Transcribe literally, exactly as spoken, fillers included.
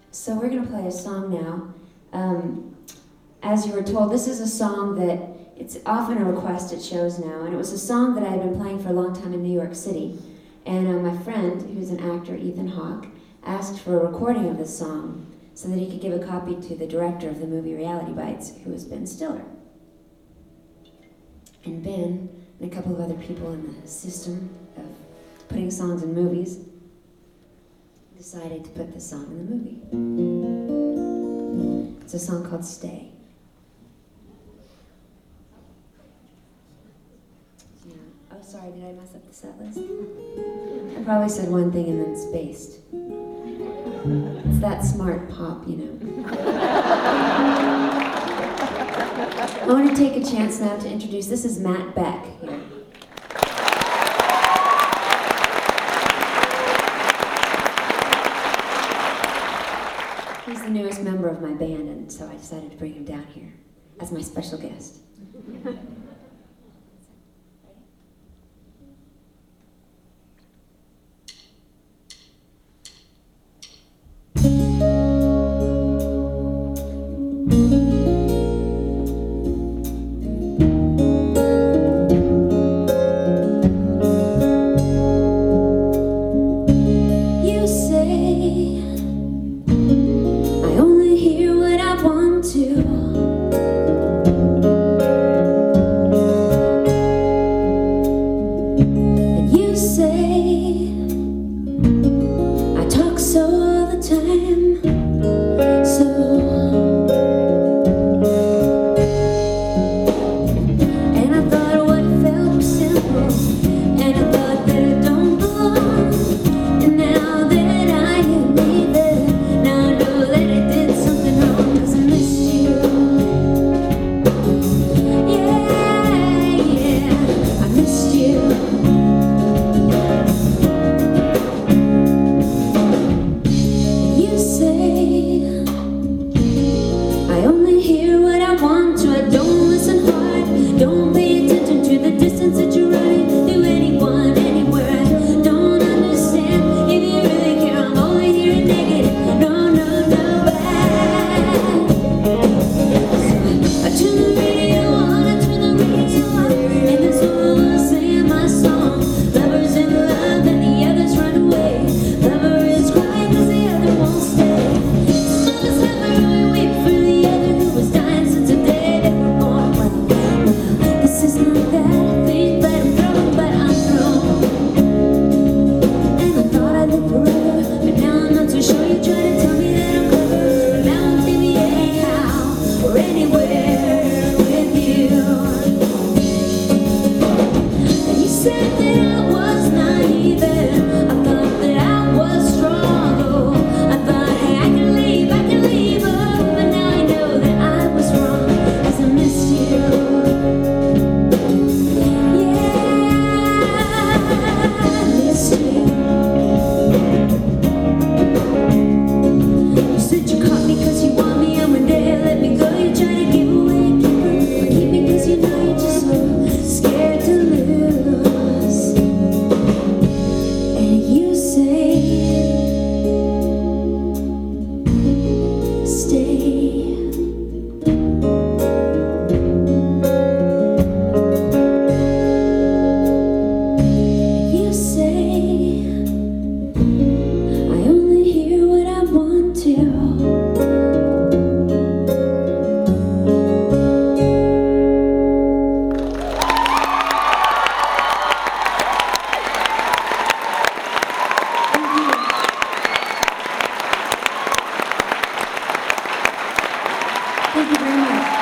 So we're going to play a song now. Um, as you were told, this is a song that it's often a request at shows now, and it was a song that I had been playing for a long time in New York City. And uh, my friend, who's an actor, Ethan Hawke, asked for a recording of this song so that he could give a copy to the director of the movie Reality Bites, who was Ben Stiller. And Ben, and a couple of other people in the system of putting songs in movies, decided to put this song in the movie. It's a song called Stay. Yeah. Oh, sorry, did I mess up the set list? I probably said one thing and then spaced. It's that smart pop, you know. I want to take a chance now to introduce, this is Matt Beck here. He's the newest member of my band, and so I decided to bring him down here as my special guest. Thank you very much.